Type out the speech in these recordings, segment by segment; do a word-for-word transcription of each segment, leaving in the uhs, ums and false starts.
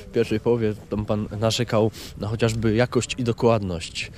w pierwszej połowie tam pan narzekał na chociażby jakość i dokładność.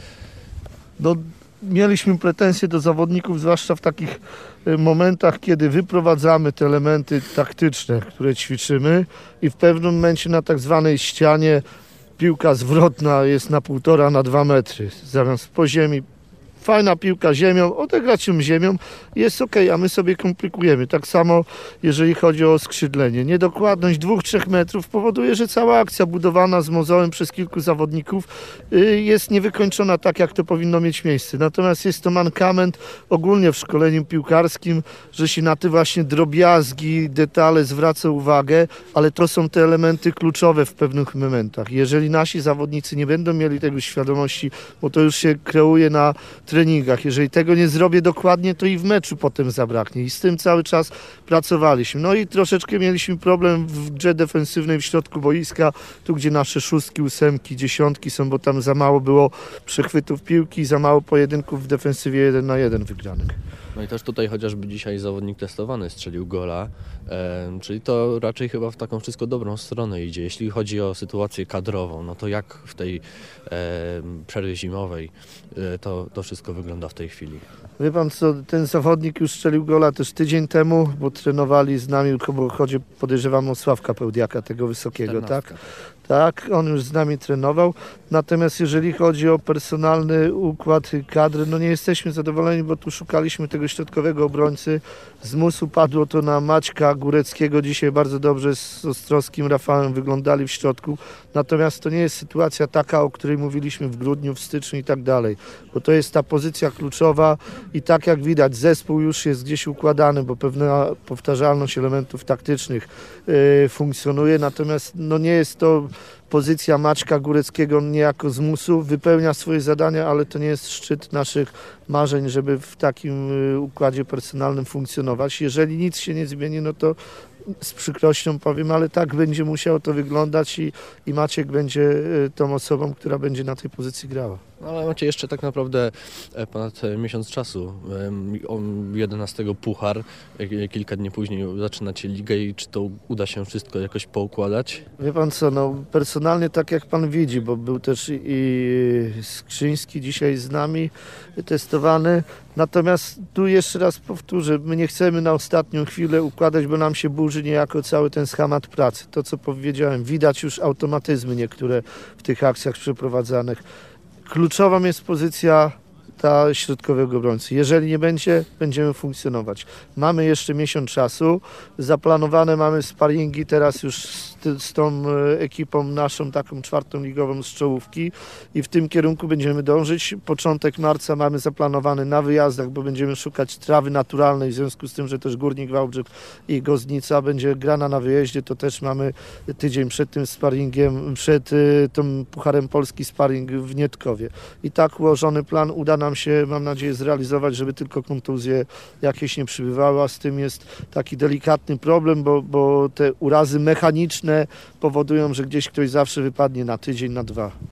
No, mieliśmy pretensje do zawodników, zwłaszcza w takich momentach, kiedy wyprowadzamy te elementy taktyczne, które ćwiczymy i w pewnym momencie na tak zwanej ścianie piłka zwrotna jest na półtora, na dwa metry, zamiast po ziemi. Fajna piłka ziemią, odegrać ją ziemią, jest ok, a my sobie komplikujemy. Tak samo jeżeli chodzi o skrzydlenie. Niedokładność dwóch trzech metrów powoduje, że cała akcja budowana z mozołem przez kilku zawodników jest niewykończona tak, jak to powinno mieć miejsce. Natomiast jest to mankament ogólnie w szkoleniu piłkarskim, że się na te właśnie drobiazgi, detale zwraca uwagę, ale to są te elementy kluczowe w pewnych momentach. Jeżeli nasi zawodnicy nie będą mieli tego świadomości, bo to już się kreuje na treningach. Jeżeli tego nie zrobię dokładnie, to i w meczu potem zabraknie. I z tym cały czas pracowaliśmy. No i troszeczkę mieliśmy problem w grze defensywnej w środku boiska, tu gdzie nasze szóstki, ósemki, dziesiątki są, bo tam za mało było przechwytów piłki, za mało pojedynków w defensywie jeden na jeden wygranych. No i też tutaj chociażby dzisiaj zawodnik testowany strzelił gola, e, czyli to raczej chyba w taką wszystko dobrą stronę idzie. Jeśli chodzi o sytuację kadrową, no to jak w tej e, przerwie zimowej e, to, to wszystko wygląda w tej chwili? Wie pan co, ten zawodnik już strzelił gola też tydzień temu, bo trenowali z nami, bo chodzi, podejrzewam o Sławka Pełdiaka, tego wysokiego, tak? Tak, on już z nami trenował. Natomiast jeżeli chodzi o personalny układ kadry, no nie jesteśmy zadowoleni, bo tu szukaliśmy tego środkowego obrońcy. Z musu padło to na Maćka Góreckiego. Dzisiaj bardzo dobrze z Ostrowskim, Rafałem wyglądali w środku. Natomiast to nie jest sytuacja taka, o której mówiliśmy w grudniu, w styczniu i tak dalej. Bo to jest ta pozycja kluczowa i tak jak widać, zespół już jest gdzieś układany, bo pewna powtarzalność elementów taktycznych yy, funkcjonuje. Natomiast no nie jest to pozycja Maćka Góreckiego niejako z musu, wypełnia swoje zadania, ale to nie jest szczyt naszych marzeń, żeby w takim układzie personalnym funkcjonować. Jeżeli nic się nie zmieni, no to z przykrością powiem, ale tak będzie musiało to wyglądać i, i Maciek będzie tą osobą, która będzie na tej pozycji grała. No ale macie jeszcze tak naprawdę ponad miesiąc czasu. jedenastego puchar, kilka dni później zaczynacie ligę i czy to uda się wszystko jakoś poukładać? Wie pan co, no personalnie tak jak pan widzi, bo był też i Skrzyński dzisiaj z nami testowany. Natomiast tu jeszcze raz powtórzę, my nie chcemy na ostatnią chwilę układać, bo nam się burzy niejako cały ten schemat pracy. To co powiedziałem, widać już automatyzmy niektóre w tych akcjach przeprowadzanych. Kluczową jest pozycja ta środkowego obrońcy. Jeżeli nie będzie, będziemy funkcjonować. Mamy jeszcze miesiąc czasu. Zaplanowane mamy sparingi teraz już z, z tą ekipą naszą, taką czwartą ligową z czołówki i w tym kierunku będziemy dążyć. Początek marca mamy zaplanowany na wyjazdach, bo będziemy szukać trawy naturalnej, w związku z tym, że też Górnik Wałbrzych i Gozdnica będzie grana na wyjeździe, to też mamy tydzień przed tym sparingiem, przed tym Pucharem Polski sparing w Nietkowie. I tak ułożony plan uda nam się, mam nadzieję, zrealizować, żeby tylko kontuzje jakieś nie przybywały, a z tym jest taki delikatny problem, bo, bo te urazy mechaniczne powodują, że gdzieś ktoś zawsze wypadnie na tydzień, na dwa.